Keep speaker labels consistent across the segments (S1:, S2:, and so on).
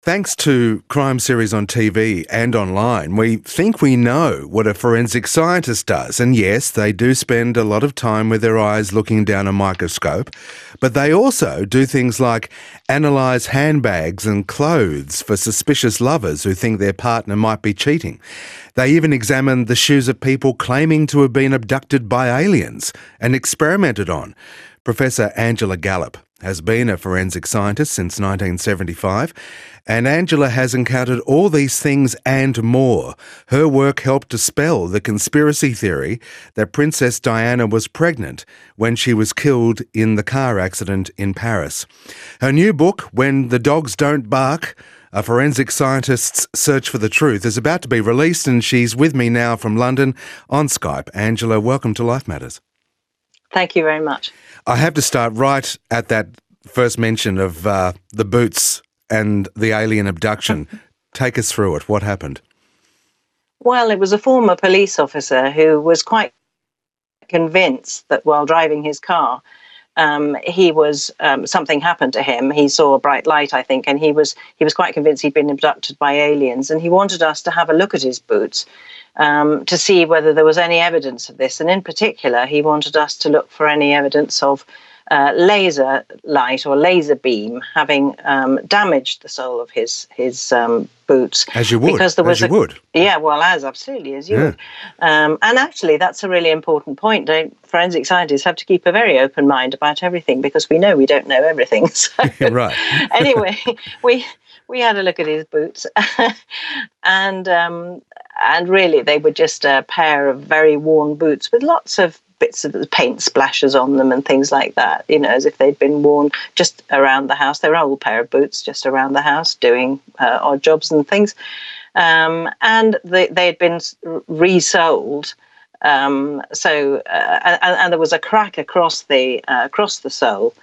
S1: Thanks to crime series on TV and online, we think we know what a forensic scientist does. And yes, they do spend a lot of time with their eyes looking down a microscope, but they also do things like analyse handbags and clothes for suspicious lovers who think their partner might be cheating. They even examine the shoes of people claiming to have been abducted by aliens and experimented on. Professor Angela Gallop has been a forensic scientist since 1975, and Angela has encountered all these things and more. Her work helped dispel the conspiracy theory that Princess Diana was pregnant when she was killed in the car accident in Paris. Her new book, When the Dogs Don't Bark, A Forensic Scientist's Search for the Truth, is about to be released, and she's with me now from London on Skype. Angela, welcome to Life Matters.
S2: Thank you very much.
S1: I have to start right at that first mention of the boots and the alien abduction. Take us through it. What happened?
S2: Well, it was a former police officer who was quite convinced that while driving his car, something happened to him. He saw a bright light, I think, and he was quite convinced he'd been abducted by aliens. And he wanted us to have a look at his boots to see whether there was any evidence of this. And in particular, he wanted us to look for any evidence of laser light or laser beam having damaged the sole of his boots.
S1: As you would.
S2: Because there was
S1: Yeah,
S2: well, absolutely, as you would. And actually, that's a really important point. Forensic scientists have to keep a very open mind about everything because we know we don't know everything. So,
S1: right.
S2: Anyway, we had a look at his boots, and really they were just a pair of very worn boots with lots of bits of paint splashes on them and things like that, as if they'd been worn just around the house. They were an old pair of boots just around the house doing odd jobs and things. And they had been resold. And there was a crack across the sole.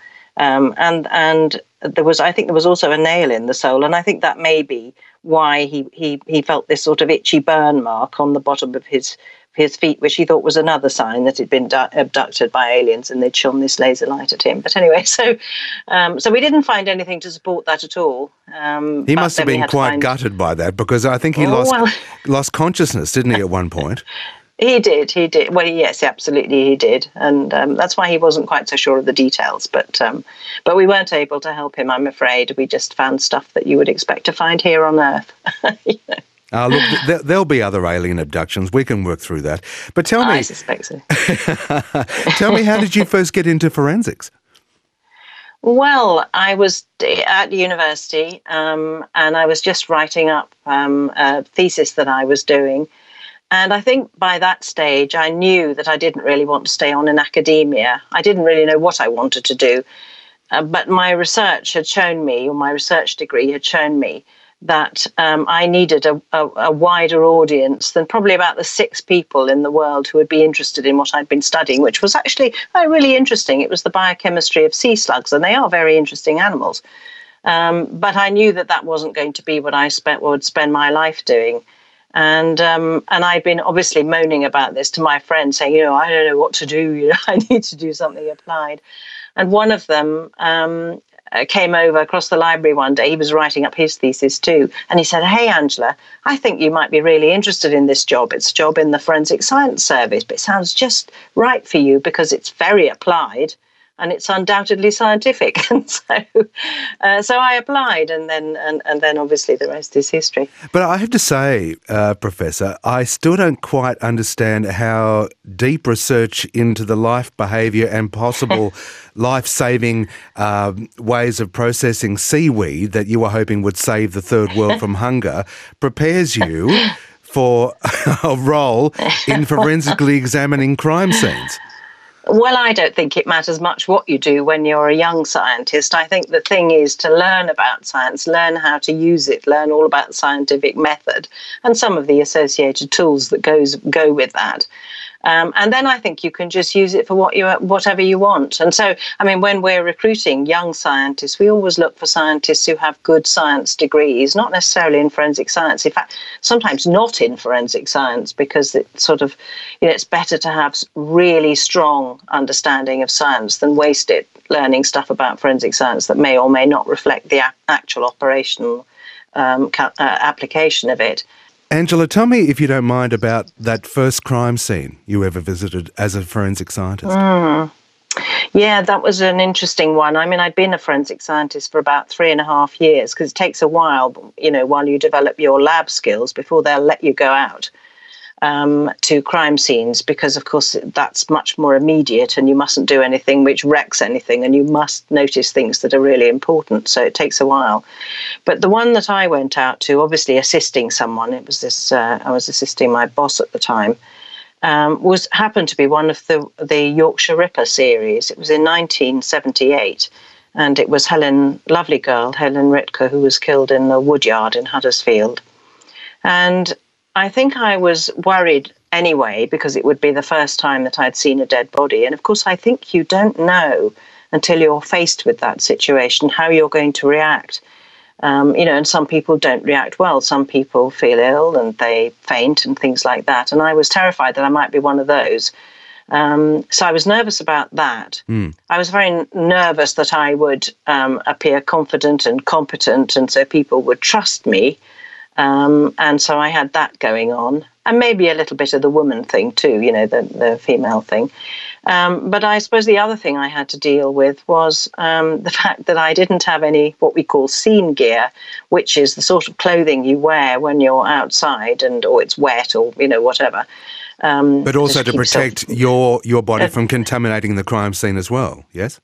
S2: And I think there was also a nail in the sole, and I think that may be why he felt this sort of itchy burn mark on the bottom of his feet, which he thought was another sign that he'd been abducted by aliens and they'd shone this laser light at him. But anyway, so we didn't find anything to support that at all.
S1: He must have been quite gutted by that, because I think he lost consciousness, didn't he, at one point?
S2: He did. Well, yes, absolutely, he did, and that's why he wasn't quite so sure of the details. But we weren't able to help him, I'm afraid. We just found stuff that you would expect to find here on Earth.
S1: Look, there'll be other alien abductions. We can work through that. But tell me,
S2: I suspect so.
S1: Tell me, how did you first get into forensics?
S2: Well, I was at university, and I was just writing up a thesis that I was doing. And I think by that stage, I knew that I didn't really want to stay on in academia. I didn't really know what I wanted to do. But my research had shown me, or my research degree had shown me, that I needed a wider audience than probably about the 6 people in the world who would be interested in what I'd been studying, which was actually really interesting. It was the biochemistry of sea slugs, and they are very interesting animals. But I knew that wasn't going to be what I would spend my life doing. And I'd been obviously moaning about this to my friends, saying, I don't know what to do. I need to do something applied. And one of them came over across the library one day. He was writing up his thesis too. And he said, "Hey, Angela, I think you might be really interested in this job. It's a job in the Forensic Science Service, but it sounds just right for you because it's very applied and it's undoubtedly scientific." And so I applied, and then obviously the rest is history.
S1: But I have to say, Professor, I still don't quite understand how deep research into the life behaviour and possible life-saving ways of processing seaweed that you were hoping would save the third world from hunger prepares you for a role in forensically examining crime scenes.
S2: Well, I don't think it matters much what you do when you're a young scientist. I think the thing is to learn about science, learn how to use it, learn all about the scientific method and some of the associated tools that go with that. And then I think you can just use it for whatever you want. And so, when we're recruiting young scientists, we always look for scientists who have good science degrees, not necessarily in forensic science. In fact, sometimes not in forensic science, because it's sort of, it's better to have really strong understanding of science than waste it learning stuff about forensic science that may or may not reflect the actual operational application of it.
S1: Angela, tell me, if you don't mind, about that first crime scene you ever visited as a forensic scientist.
S2: Yeah, that was an interesting one. I mean, I'd been a forensic scientist for about 3.5 years, because it takes a while, while you develop your lab skills before they'll let you go out to crime scenes, because, of course, that's much more immediate and you mustn't do anything which wrecks anything, and you must notice things that are really important. So it takes a while. But the one that I went out to, obviously assisting someone, it was this, I was assisting my boss at the time, happened to be one of the Yorkshire Ripper series. It was in 1978, and it was lovely girl, Helen Ritker, who was killed in the woodyard in Huddersfield. And I think I was worried anyway, because it would be the first time that I'd seen a dead body. And of course, I think you don't know until you're faced with that situation how you're going to react. And some people don't react well. Some people feel ill and they faint and things like that. And I was terrified that I might be one of those. So I was nervous about that. I was very nervous that I would appear confident and competent, and so people would trust me. And so I had that going on, and maybe a little bit of the woman thing too, the female thing. But I suppose the other thing I had to deal with was the fact that I didn't have any what we call scene gear, which is the sort of clothing you wear when you're outside or it's wet or, whatever.
S1: But also to protect your body from contaminating the crime scene as well, yes?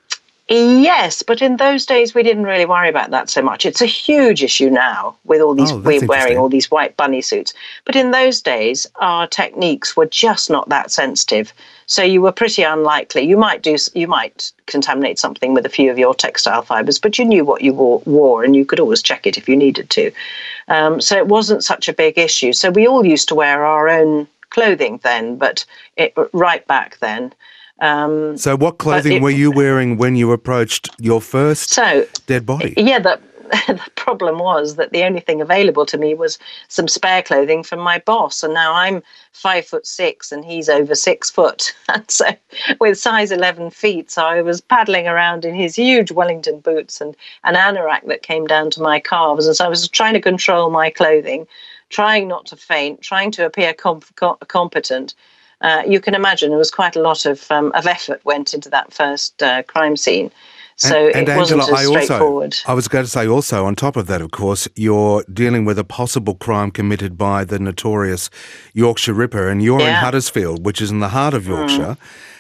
S2: Yes, but in those days we didn't really worry about that so much. It's a huge issue now with all these, we're wearing all these white bunny suits. But in those days, our techniques were just not that sensitive. So you were pretty unlikely. You might contaminate something with a few of your textile fibres, but you knew what you wore, and you could always check it if you needed to. So it wasn't such a big issue. So we all used to wear our own clothing then, but right back then.
S1: So what clothing were you wearing when you approached your first dead body?
S2: Yeah, the problem was that the only thing available to me was some spare clothing from my boss. And now I'm 5'6" and he's over 6 foot. And so with size 11 feet, so I was paddling around in his huge Wellington boots and an anorak that came down to my calves. And so I was trying to control my clothing, trying not to faint, trying to appear competent. You can imagine there was quite a lot of effort went into that first crime scene. So
S1: and
S2: it wasn't
S1: Angela,
S2: as straightforward.
S1: I was going to say also, on top of that, of course, you're dealing with a possible crime committed by the notorious Yorkshire Ripper, and you're in Huddersfield, which is in the heart of Yorkshire.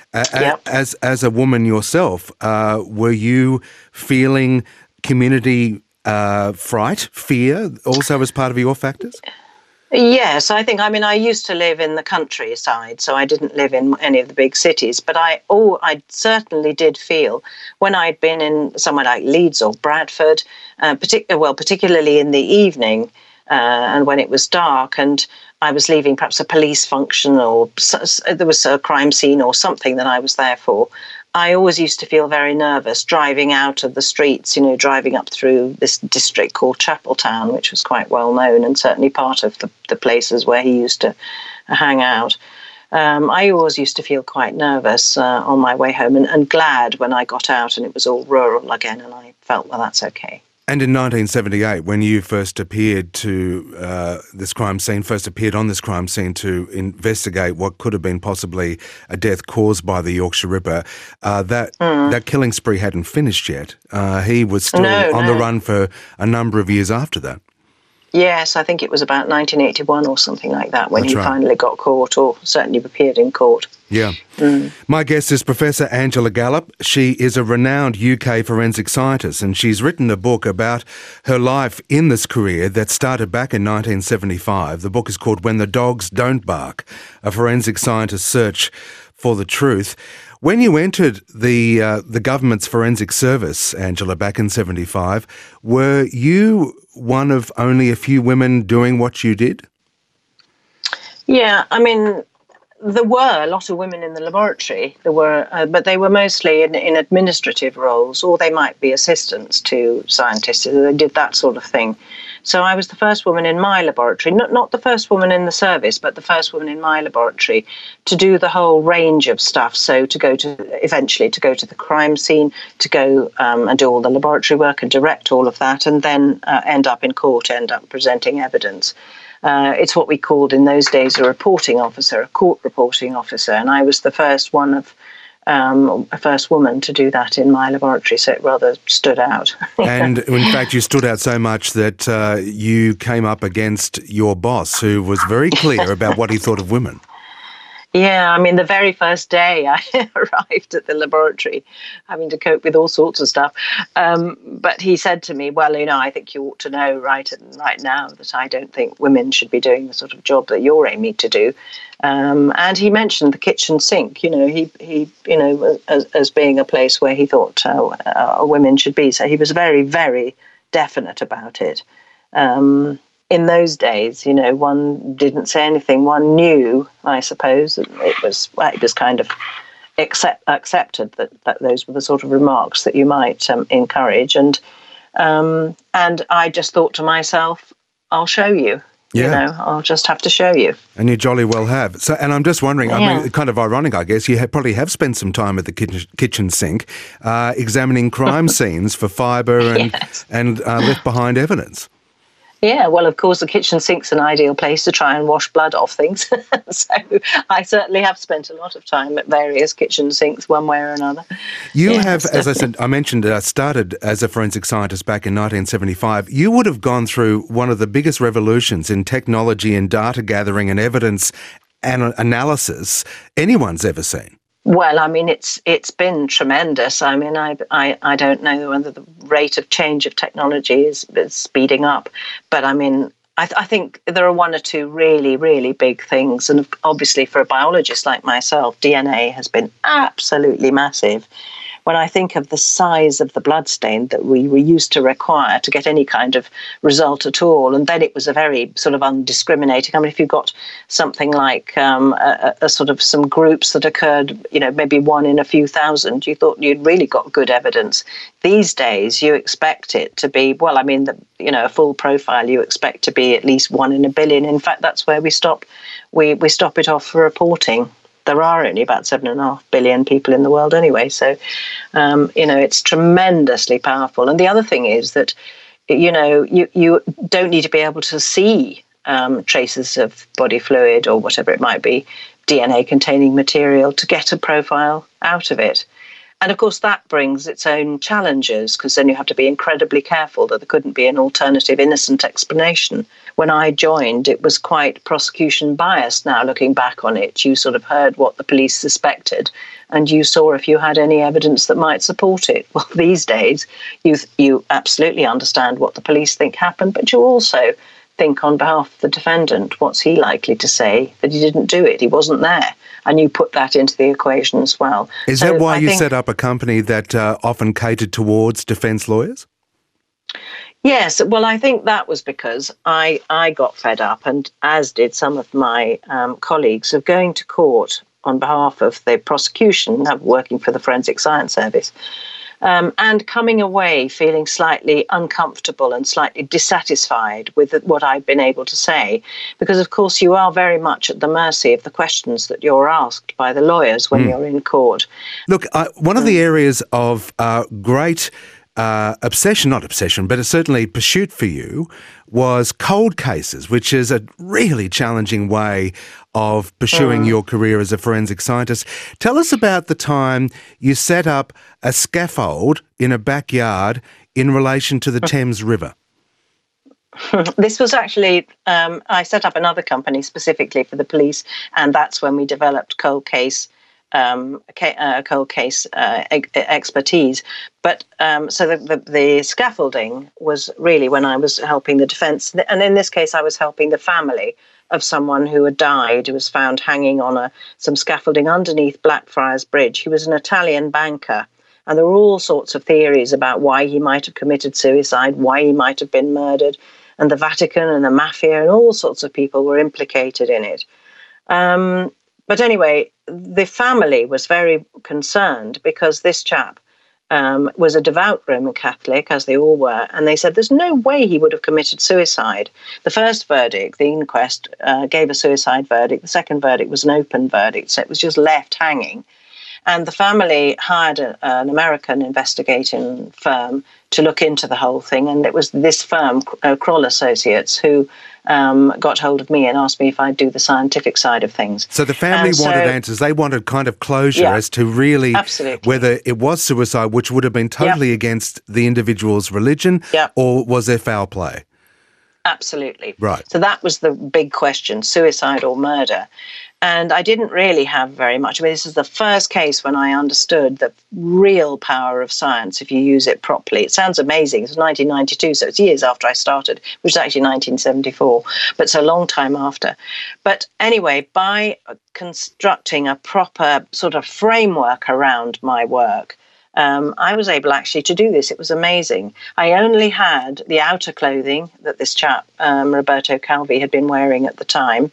S1: As a woman yourself, were you feeling community fright, fear, also as part of your factors?
S2: Yes, I used to live in the countryside, so I didn't live in any of the big cities, but I certainly did feel when I'd been in somewhere like Leeds or Bradford, particularly in the evening and when it was dark and I was leaving perhaps a police function or there was a crime scene or something that I was there for, I always used to feel very nervous driving out of the streets, driving up through this district called Chapeltown, which was quite well known and certainly part of the places where he used to hang out. I always used to feel quite nervous on my way home and glad when I got out and it was all rural again and I felt, well, that's okay.
S1: And in 1978, when you first appeared to this crime scene, on this crime scene to investigate what could have been possibly a death caused by the Yorkshire Ripper, that killing spree hadn't finished yet. He was still on the run for a number of years after that.
S2: Yes, I think it was about 1981 or something like that when finally got caught, or certainly appeared in court.
S1: Yeah. My guest is Professor Angela Gallop. She is a renowned UK forensic scientist, and she's written a book about her life in this career that started back in 1975. The book is called When the Dogs Don't Bark, a forensic scientist's search for the truth. When you entered the government's forensic service, Angela, back in 75, were you one of only a few women doing what you did?
S2: Yeah, There were a lot of women in the laboratory. There were, but they were mostly in administrative roles, or they might be assistants to scientists. They did that sort of thing. So I was the first woman in my laboratory, not the first woman in the service, but the first woman in my laboratory to do the whole range of stuff. So eventually to go to the crime scene, to go and do all the laboratory work and direct all of that, and then end up in court, end up presenting evidence. It's what we called in those days a reporting officer, a court reporting officer, and I was the first woman to do that in my laboratory, so it rather stood out.
S1: And in fact, you stood out so much that you came up against your boss, who was very clear about what he thought of women.
S2: Yeah, I mean, the very first day I arrived at the laboratory, having to cope with all sorts of stuff. But he said to me, well, I think you ought to know right now that I don't think women should be doing the sort of job that you're aiming to do. And he mentioned the kitchen sink, as being a place where he thought women should be. So he was very, very definite about it. In those days, one didn't say anything. One knew, I suppose, that it was kind of accepted that those were the sort of remarks that you might encourage. And I just thought to myself, I'll show you.
S1: Yeah.
S2: I'll just have to show you.
S1: And you jolly well have. So, and I'm just wondering, I mean, kind of ironic, I guess, you probably have spent some time at the kitchen sink examining crime scenes for fibre and left behind evidence.
S2: Yeah, well, of course, the kitchen sink's an ideal place to try and wash blood off things. So I certainly have spent a lot of time at various kitchen sinks, one way or another.
S1: You have, as I said, I mentioned, started as a forensic scientist back in 1975. You would have gone through one of the biggest revolutions in technology and data gathering and evidence and analysis anyone's ever seen.
S2: Well, I mean, it's been tremendous. I mean, I don't know whether the rate of change of technology is speeding up, but I mean, I think there are one or two really, really big things. And obviously for a biologist like myself, DNA has been absolutely massive. When I think of the size of the bloodstain that we were used to require to get any kind of result at all, and then it was a very sort of undiscriminating. I mean, if you've got something like a sort of some groups that occurred, maybe one in a few thousand, you thought you'd really got good evidence. These days, you expect it to be, a full profile, you expect to be at least 1 in a billion. In fact, that's where we stop. We stop it off for reporting. There are only about 7.5 billion people in the world anyway. So, it's tremendously powerful. And the other thing is that, you don't need to be able to see traces of body fluid or whatever it might be, DNA-containing material, to get a profile out of it. And of course, that brings its own challenges, because then you have to be incredibly careful that there couldn't be an alternative innocent explanation. When I joined, it was quite prosecution biased. Now, looking back on it, you sort of heard what the police suspected, and you saw if you had any evidence that might support it. Well, these days, you absolutely understand what the police think happened, but you also think on behalf of the defendant, what's he likely to say? That he didn't do it, he wasn't there. And you put that into the equation as well.
S1: Is that why you set up a company that often catered towards defence lawyers?
S2: Yes, well, I think that was because I got fed up, and as did some of my colleagues, of going to court on behalf of the prosecution, working for the Forensic Science Service, and coming away feeling slightly uncomfortable and slightly dissatisfied with what I'd been able to say. Because, of course, you are very much at the mercy of the questions that you're asked by the lawyers when you're in court.
S1: Look, one of the areas of great not obsession, but certainly pursuit for you was cold cases, which is a really challenging way of pursuing your career as a forensic scientist. Tell us about the time you set up a scaffold in a backyard in relation to the Thames River.
S2: This was actually, I set up another company specifically for the police, and that's when we developed cold case expertise. But so the scaffolding was really when I was helping the defence. And in this case, I was helping the family of someone who had died, who was found hanging on some scaffolding underneath Blackfriars Bridge. He was an Italian banker. And there were all sorts of theories about why he might have committed suicide, why he might have been murdered. And the Vatican and the mafia and all sorts of people were implicated in it. But anyway, the family was very concerned because this chap was a devout Roman Catholic, as they all were, and they said there's no way he would have committed suicide. The first verdict, the inquest, gave a suicide verdict. The second verdict was an open verdict, so it was just left hanging. And the family hired an American investigating firm to look into the whole thing. And it was this firm, Kroll Associates, who got hold of me and asked me if I'd do the scientific side of things.
S1: So the family wanted answers. They wanted kind of closure as to really whether it was suicide, which would have been totally against the individual's religion, or was there foul play?
S2: Absolutely.
S1: Right.
S2: So that was the big question, suicide or murder. And I didn't really have very much. I mean, this is the first case when I understood the real power of science if you use it properly. It sounds amazing. It was 1992, so it's years after I started, which is actually 1974, but it's a long time after. But anyway, by constructing a proper sort of framework around my work, I was able actually to do this. It was amazing. I only had the outer clothing that this chap, Roberto Calvi, had been wearing at the time.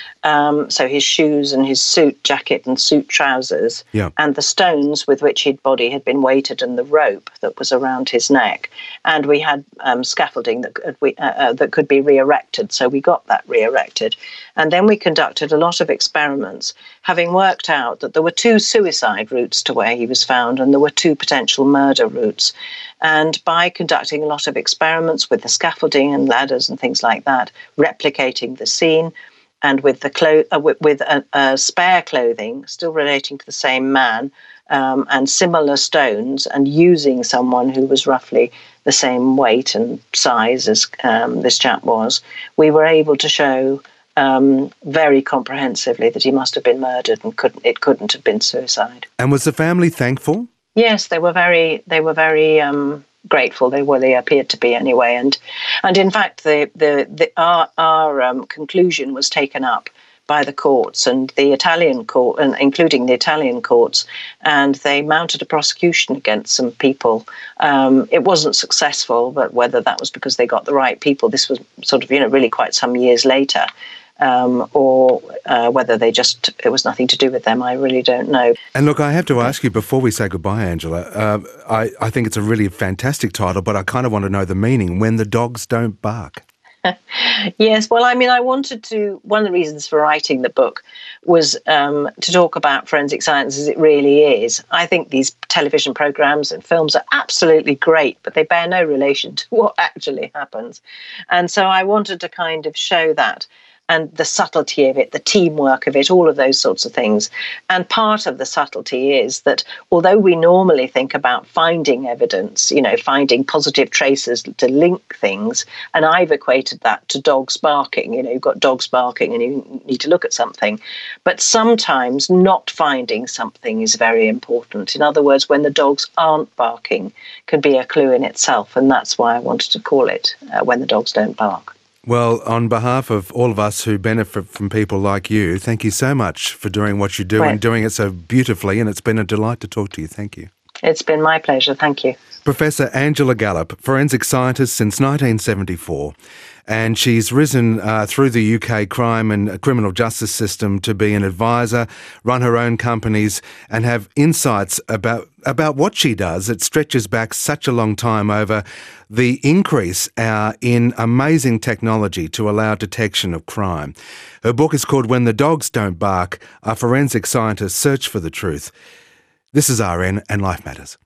S2: So his shoes and his suit jacket and suit trousers, and the stones with which his body had been weighted, and the rope that was around his neck. And we had scaffolding that could be re-erected, so we got that re-erected. And then we conducted a lot of experiments, having worked out that there were 2 suicide routes to where he was found, and there were 2 potential murder routes. And by conducting a lot of experiments with the scaffolding and ladders and things like that, replicating the scene, and with the spare clothing, still relating to the same man, and similar stones, and using someone who was roughly the same weight and size as this chap was, we were able to show very comprehensively that he must have been murdered and it couldn't have been suicide. And
S1: was the family thankful?
S2: Yes, they were very grateful. They appeared to be anyway, and in fact, our conclusion was taken up by the courts and the Italian court, and including the Italian courts, and they mounted a prosecution against some people. It wasn't successful, but whether that was because they got the right people, this was sort of really quite some years later. Or whether it was nothing to do with them, I really don't know.
S1: And look, I have to ask you before we say goodbye, Angela, I think it's a really fantastic title, but I kind of want to know the meaning, When the Dogs Don't Bark.
S2: Yes, well, I mean, one of the reasons for writing the book was to talk about forensic science as it really is. I think these television programs and films are absolutely great, but they bear no relation to what actually happens. And so I wanted to kind of show that, and the subtlety of it, the teamwork of it, all of those sorts of things. And part of the subtlety is that although we normally think about finding evidence, finding positive traces to link things, and I've equated that to dogs barking. You've got dogs barking and you need to look at something. But sometimes not finding something is very important. In other words, when the dogs aren't barking can be a clue in itself. And that's why I wanted to call it When the Dogs Don't Bark.
S1: Well, on behalf of all of us who benefit from people like you, thank you so much for doing what you do and doing it so beautifully, and it's been a delight to talk to you. Thank you.
S2: It's been my pleasure. Thank you.
S1: Professor Angela Gallop, forensic scientist since 1974, and she's risen through the UK crime and criminal justice system to be an advisor, run her own companies, and have insights about what she does. It stretches back such a long time over the increase in amazing technology to allow detection of crime. Her book is called When the Dogs Don't Bark, A Forensic Scientist's Search for the Truth. This is RN and Life Matters.